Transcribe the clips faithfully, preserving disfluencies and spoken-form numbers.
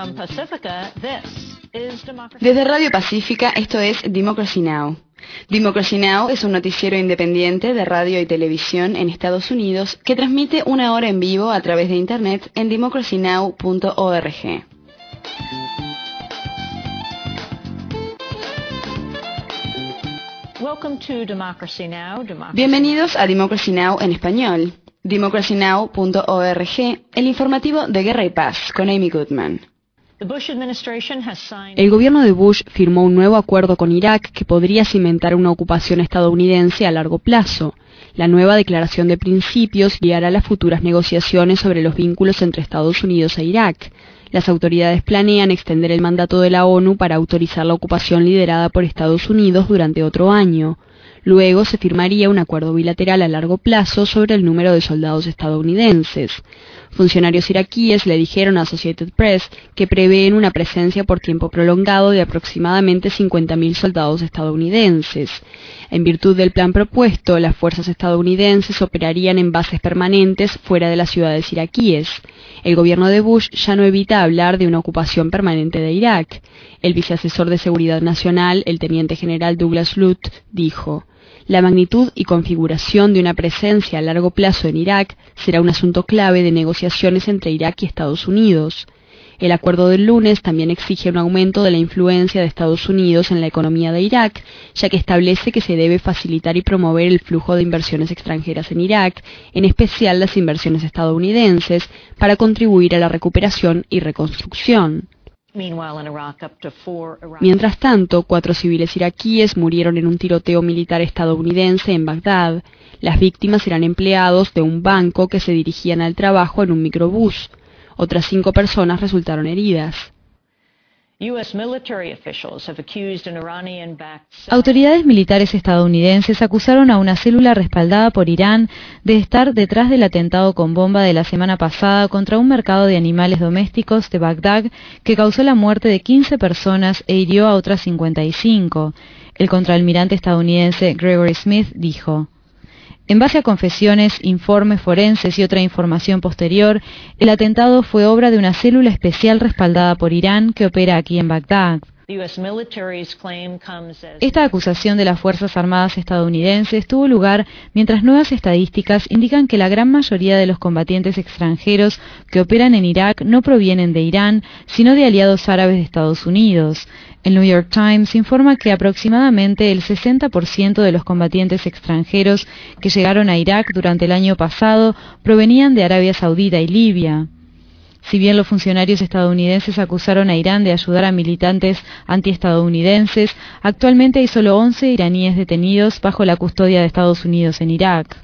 Desde Radio Pacífica, esto es Democracy Now! Democracy Now! Es un noticiero independiente de radio y televisión en Estados Unidos que transmite una hora en vivo a través de Internet en democracy now punto org. Bienvenidos a Democracy Now! En español. democracy now punto org, el informativo de Guerra y Paz, con Amy Goodman. El gobierno de Bush firmó un nuevo acuerdo con Irak que podría cimentar una ocupación estadounidense a largo plazo. La nueva declaración de principios guiará las futuras negociaciones sobre los vínculos entre Estados Unidos e Irak. Las autoridades planean extender el mandato de la ONU para autorizar la ocupación liderada por Estados Unidos durante otro año. Luego se firmaría un acuerdo bilateral a largo plazo sobre el número de soldados estadounidenses. Funcionarios iraquíes le dijeron a Associated Press que prevén una presencia por tiempo prolongado de aproximadamente cincuenta mil soldados estadounidenses. En virtud del plan propuesto, las fuerzas estadounidenses operarían en bases permanentes fuera de las ciudades iraquíes. El gobierno de Bush ya no evita hablar de una ocupación permanente de Irak. El viceasesor de Seguridad Nacional, el teniente general Douglas Lute, dijo: la magnitud y configuración de una presencia a largo plazo en Irak será un asunto clave de negociaciones entre Irak y Estados Unidos. El acuerdo del lunes también exige un aumento de la influencia de Estados Unidos en la economía de Irak, ya que establece que se debe facilitar y promover el flujo de inversiones extranjeras en Irak, en especial las inversiones estadounidenses, para contribuir a la recuperación y reconstrucción. Mientras tanto, cuatro civiles iraquíes murieron en un tiroteo militar estadounidense en Bagdad. Las víctimas eran empleados de un banco que se dirigían al trabajo en un microbús. Otras cinco personas resultaron heridas. Autoridades militares estadounidenses acusaron a una célula respaldada por Irán de estar detrás del atentado con bomba de la semana pasada contra un mercado de animales domésticos de Bagdad que causó la muerte de quince personas e hirió a otras cincuenta y cinco. El contraalmirante estadounidense Gregory Smith dijo: en base a confesiones, informes forenses y otra información posterior, el atentado fue obra de una célula especial respaldada por Irán que opera aquí en Bagdad. Esta acusación de las Fuerzas Armadas estadounidenses tuvo lugar mientras nuevas estadísticas indican que la gran mayoría de los combatientes extranjeros que operan en Irak no provienen de Irán, sino de aliados árabes de Estados Unidos. El New York Times informa que aproximadamente el sesenta por ciento de los combatientes extranjeros que llegaron a Irak durante el año pasado provenían de Arabia Saudita y Libia. Si bien los funcionarios estadounidenses acusaron a Irán de ayudar a militantes antiestadounidenses, actualmente hay solo once iraníes detenidos bajo la custodia de Estados Unidos en Irak.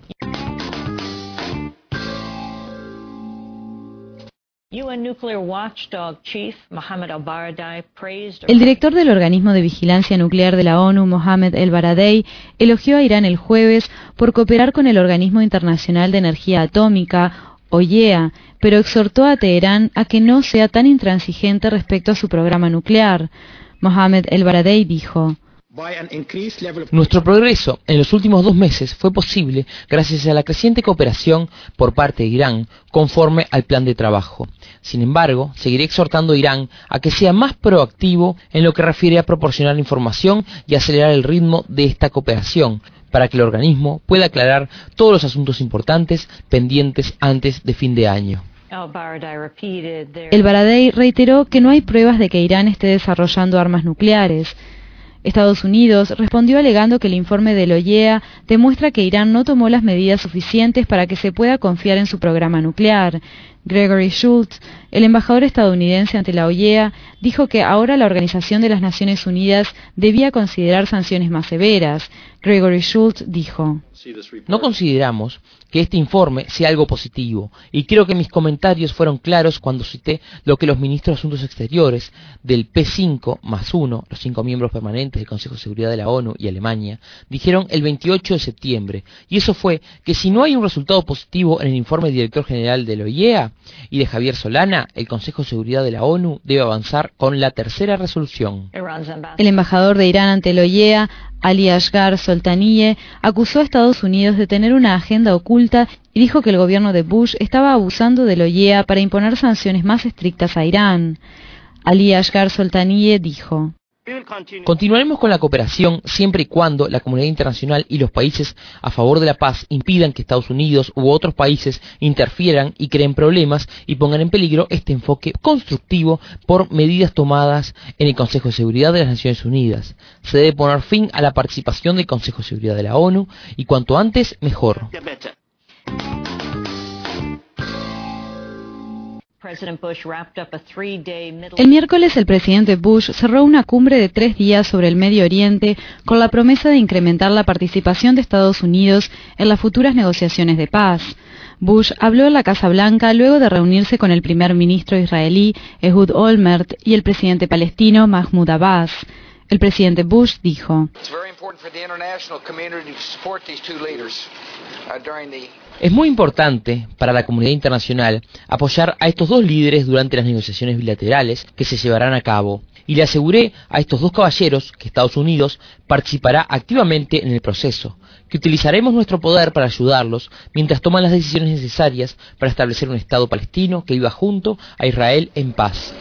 El director del organismo de vigilancia nuclear de la ONU, Mohamed El-Baradei, elogió a Irán el jueves por cooperar con el Organismo Internacional de Energía Atómica, O I E A, pero exhortó a Teherán a que no sea tan intransigente respecto a su programa nuclear. Mohamed El-Baradei dijo: nuestro progreso en los últimos dos meses fue posible gracias a la creciente cooperación por parte de Irán conforme al plan de trabajo. Sin embargo, seguiré exhortando a Irán a que sea más proactivo en lo que refiere a proporcionar información y acelerar el ritmo de esta cooperación, para que el organismo pueda aclarar todos los asuntos importantes pendientes antes de fin de año. El-Baradei reiteró que no hay pruebas de que Irán esté desarrollando armas nucleares. Estados Unidos respondió alegando que el informe de la O I E A demuestra que Irán no tomó las medidas suficientes para que se pueda confiar en su programa nuclear. Gregory Shultz, el embajador estadounidense ante la O I E A, dijo que ahora la Organización de las Naciones Unidas debía considerar sanciones más severas. Gregory Shultz dijo: no consideramos que este informe sea algo positivo, y creo que mis comentarios fueron claros cuando cité lo que los ministros de Asuntos Exteriores del P cinco más uno, los cinco miembros permanentes del Consejo de Seguridad de la ONU y Alemania, dijeron el veintiocho de septiembre, y eso fue que si no hay un resultado positivo en el informe del director general de la O I E A y de Javier Solana, el Consejo de Seguridad de la ONU debe avanzar con la tercera resolución. El embajador de Irán ante la O I E A, Ali Asghar Soltanieh, acusó a Estados Unidos de tener una agenda oculta y dijo que el gobierno de Bush estaba abusando de la O I E A para imponer sanciones más estrictas a Irán. Ali Asghar Soltaniyeh dijo: continuaremos con la cooperación siempre y cuando la comunidad internacional y los países a favor de la paz impidan que Estados Unidos u otros países interfieran y creen problemas y pongan en peligro este enfoque constructivo por medidas tomadas en el Consejo de Seguridad de las Naciones Unidas. Se debe poner fin a la participación del Consejo de Seguridad de la ONU y cuanto antes mejor. El miércoles el presidente Bush cerró una cumbre de tres días sobre el Medio Oriente con la promesa de incrementar la participación de Estados Unidos en las futuras negociaciones de paz. Bush habló en la Casa Blanca luego de reunirse con el primer ministro israelí Ehud Olmert y el presidente palestino Mahmoud Abbas. El presidente Bush dijo: es muy importante para la comunidad internacional apoyar a estos dos líderes durante las negociaciones bilaterales que se llevarán a cabo, y le aseguré a estos dos caballeros que Estados Unidos participará activamente en el proceso, que utilizaremos nuestro poder para ayudarlos mientras toman las decisiones necesarias para establecer un Estado palestino que viva junto a Israel en paz.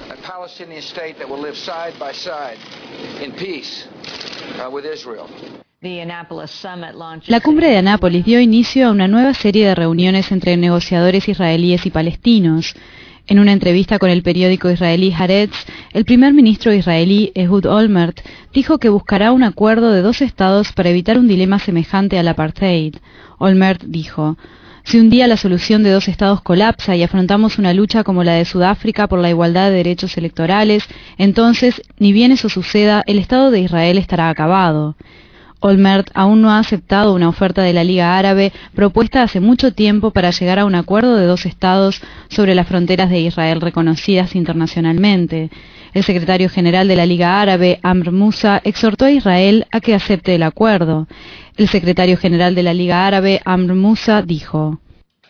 La cumbre de Anápolis dio inicio a una nueva serie de reuniones entre negociadores israelíes y palestinos. En una entrevista con el periódico israelí Haaretz, el primer ministro israelí Ehud Olmert dijo que buscará un acuerdo de dos estados para evitar un dilema semejante al apartheid. Olmert dijo: si un día la solución de dos estados colapsa y afrontamos una lucha como la de Sudáfrica por la igualdad de derechos electorales, entonces, ni bien eso suceda, el Estado de Israel estará acabado. Olmert aún no ha aceptado una oferta de la Liga Árabe propuesta hace mucho tiempo para llegar a un acuerdo de dos estados sobre las fronteras de Israel reconocidas internacionalmente. El secretario general de la Liga Árabe, Amr Moussa, exhortó a Israel a que acepte el acuerdo. El secretario general de la Liga Árabe, Amr Moussa, dijo: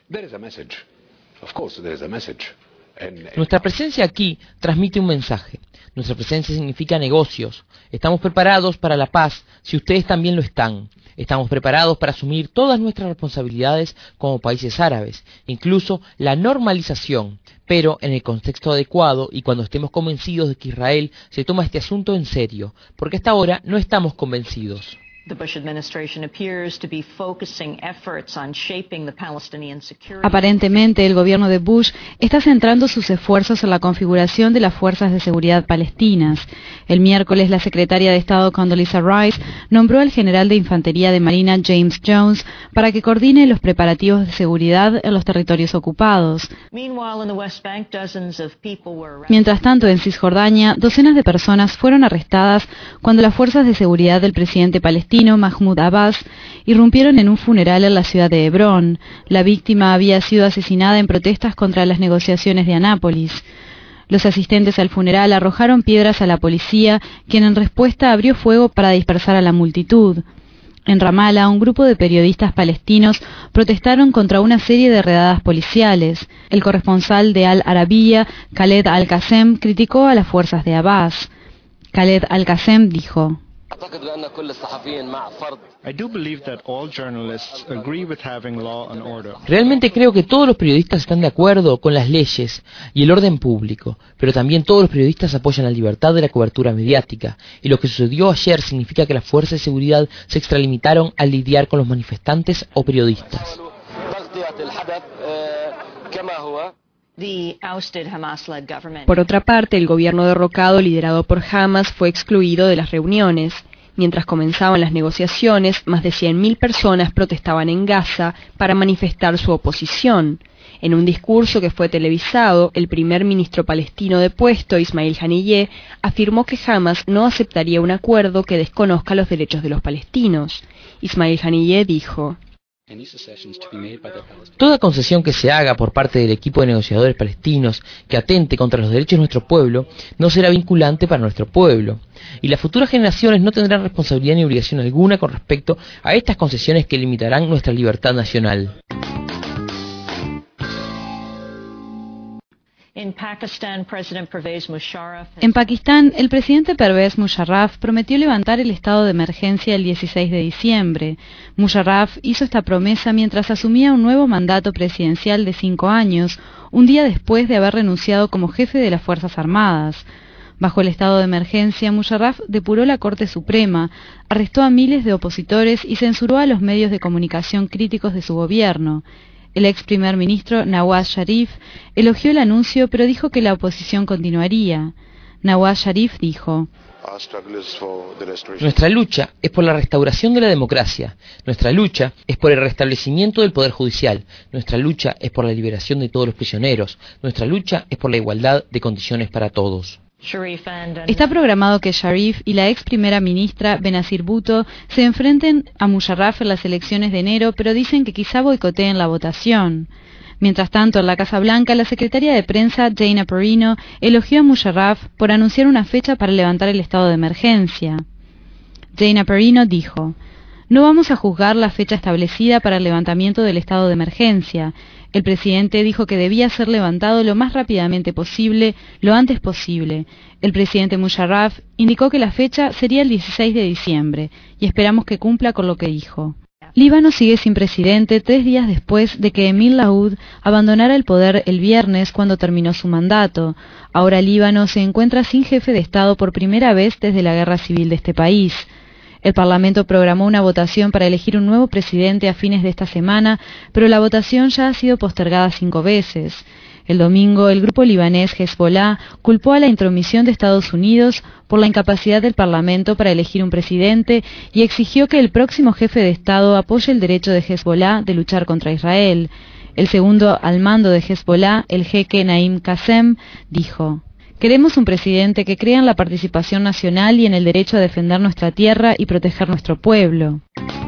nuestra presencia aquí transmite un mensaje. Nuestra presencia significa negocios. Estamos preparados para la paz si ustedes también lo están. Estamos preparados para asumir todas nuestras responsabilidades como países árabes, incluso la normalización, pero en el contexto adecuado y cuando estemos convencidos de que Israel se toma este asunto en serio, porque hasta ahora no estamos convencidos. Aparentemente, el gobierno de Bush está centrando sus esfuerzos en la configuración de las fuerzas de seguridad palestinas. El miércoles, la secretaria de Estado Condoleezza Rice nombró al general de infantería de Marina James Jones para que coordine los preparativos de seguridad en los territorios ocupados. Mientras tanto, en Cisjordania, docenas de personas fueron arrestadas cuando las fuerzas de seguridad del presidente palestino Mahmoud Abbas irrumpieron en un funeral en la ciudad de Hebrón. La víctima había sido asesinada en protestas contra las negociaciones de Anápolis. Los asistentes al funeral arrojaron piedras a la policía, quien en respuesta abrió fuego para dispersar a la multitud. En Ramallah, un grupo de periodistas palestinos protestaron contra una serie de redadas policiales. El corresponsal de Al Arabiya, Khaled Al-Qasem, criticó a las fuerzas de Abbas. Khaled Al-Qasem dijo: realmente creo que todos los periodistas están de acuerdo con las leyes y el orden público, pero también todos los periodistas apoyan la libertad de la cobertura mediática, y lo que sucedió ayer significa que las fuerzas de seguridad se extralimitaron al lidiar con los manifestantes o periodistas. Por otra parte, el gobierno derrocado liderado por Hamas fue excluido de las reuniones. Mientras comenzaban las negociaciones, más de cien mil personas protestaban en Gaza para manifestar su oposición. En un discurso que fue televisado, el primer ministro palestino depuesto, Ismail Haniyeh, afirmó que Hamas no aceptaría un acuerdo que desconozca los derechos de los palestinos. Ismail Haniyeh dijo: toda concesión que se haga por parte del equipo de negociadores palestinos que atente contra los derechos de nuestro pueblo no será vinculante para nuestro pueblo, y las futuras generaciones no tendrán responsabilidad ni obligación alguna con respecto a estas concesiones que limitarán nuestra libertad nacional. En Pakistán, el presidente Pervez Musharraf prometió levantar el estado de emergencia el dieciséis de diciembre. Musharraf hizo esta promesa mientras asumía un nuevo mandato presidencial de cinco años, un día después de haber renunciado como jefe de las Fuerzas Armadas. Bajo el estado de emergencia, Musharraf depuró la Corte Suprema, arrestó a miles de opositores y censuró a los medios de comunicación críticos de su gobierno. El ex primer ministro Nawaz Sharif elogió el anuncio, pero dijo que la oposición continuaría. Nawaz Sharif dijo: Nuestra lucha es por la restauración de la democracia, nuestra lucha es por el restablecimiento del poder judicial, nuestra lucha es por la liberación de todos los prisioneros, nuestra lucha es por la igualdad de condiciones para todos. Está programado que Sharif y la ex primera ministra Benazir Bhutto se enfrenten a Musharraf en las elecciones de enero, pero dicen que quizá boicoteen la votación. Mientras tanto, en la Casa Blanca, la secretaria de prensa, Dana Perino, elogió a Musharraf por anunciar una fecha para levantar el estado de emergencia. Dana Perino dijo: No vamos a juzgar la fecha establecida para el levantamiento del estado de emergencia. El presidente dijo que debía ser levantado lo más rápidamente posible, lo antes posible. El presidente Musharraf indicó que la fecha sería el dieciséis de diciembre, y esperamos que cumpla con lo que dijo. Líbano sigue sin presidente tres días después de que Emil Laoud abandonara el poder el viernes cuando terminó su mandato. Ahora Líbano se encuentra sin jefe de Estado por primera vez desde la guerra civil de este país. El Parlamento programó una votación para elegir un nuevo presidente a fines de esta semana, pero la votación ya ha sido postergada cinco veces. El domingo, el grupo libanés Hezbollah culpó a la intromisión de Estados Unidos por la incapacidad del Parlamento para elegir un presidente y exigió que el próximo jefe de Estado apoye el derecho de Hezbollah de luchar contra Israel. El segundo al mando de Hezbollah, el jeque Naim Qassem, dijo: Queremos un presidente que crea en la participación nacional y en el derecho a defender nuestra tierra y proteger nuestro pueblo.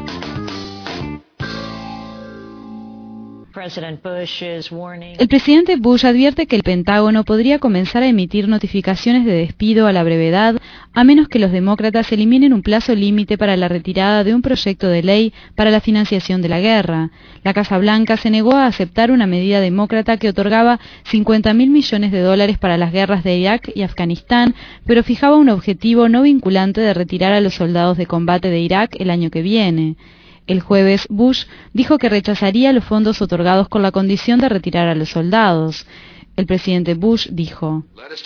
El presidente Bush advierte que el Pentágono podría comenzar a emitir notificaciones de despido a la brevedad, a menos que los demócratas eliminen un plazo límite para la retirada de un proyecto de ley para la financiación de la guerra. La Casa Blanca se negó a aceptar una medida demócrata que otorgaba cincuenta mil millones de dólares para las guerras de Irak y Afganistán, pero fijaba un objetivo no vinculante de retirar a los soldados de combate de Irak el año que viene. El jueves, Bush dijo que rechazaría los fondos otorgados con la condición de retirar a los soldados. El presidente Bush dijo: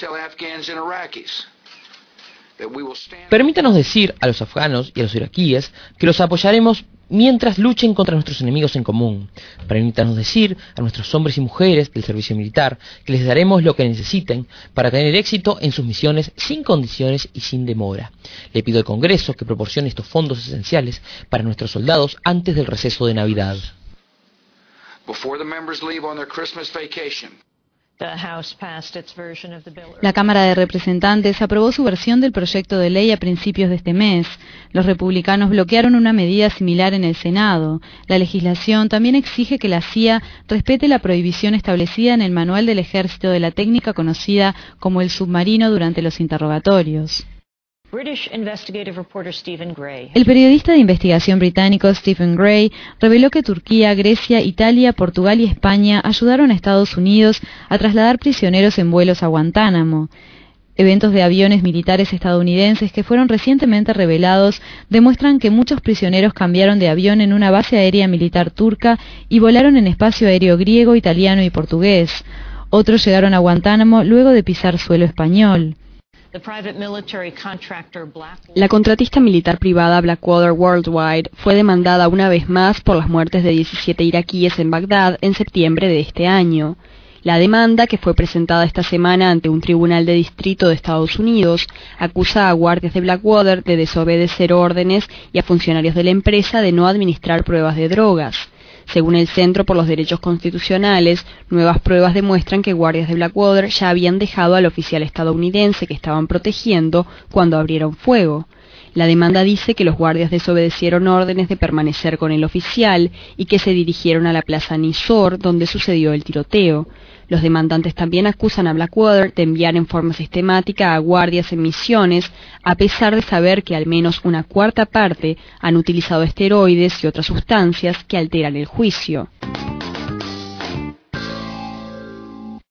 Permítanos decir a los afganos y a los iraquíes que los apoyaremos mientras luchen contra nuestros enemigos en común. Permítanos decir a nuestros hombres y mujeres del servicio militar que les daremos lo que necesiten para tener éxito en sus misiones sin condiciones y sin demora. Le pido al Congreso que proporcione estos fondos esenciales para nuestros soldados antes del receso de Navidad. La Cámara de Representantes aprobó su versión del proyecto de ley a principios de este mes. Los republicanos bloquearon una medida similar en el Senado. La legislación también exige que la C I A respete la prohibición establecida en el Manual del Ejército de la técnica conocida como el submarino durante los interrogatorios. El periodista de investigación británico Stephen Gray reveló que Turquía, Grecia, Italia, Portugal y España ayudaron a Estados Unidos a trasladar prisioneros en vuelos a Guantánamo. Eventos de aviones militares estadounidenses que fueron recientemente revelados demuestran que muchos prisioneros cambiaron de avión en una base aérea militar turca y volaron en espacio aéreo griego, italiano y portugués. Otros llegaron a Guantánamo luego de pisar suelo español. La contratista militar privada Blackwater Worldwide fue demandada una vez más por las muertes de diecisiete iraquíes en Bagdad en septiembre de este año. La demanda, que fue presentada esta semana ante un tribunal de distrito de Estados Unidos, acusa a guardias de Blackwater de desobedecer órdenes y a funcionarios de la empresa de no administrar pruebas de drogas. Según el Centro por los Derechos Constitucionales, nuevas pruebas demuestran que guardias de Blackwater ya habían dejado al oficial estadounidense que estaban protegiendo cuando abrieron fuego. La demanda dice que los guardias desobedecieron órdenes de permanecer con el oficial y que se dirigieron a la plaza Nisor, donde sucedió el tiroteo. Los demandantes también acusan a Blackwater de enviar en forma sistemática a guardias en misiones, a pesar de saber que al menos una cuarta parte han utilizado esteroides y otras sustancias que alteran el juicio.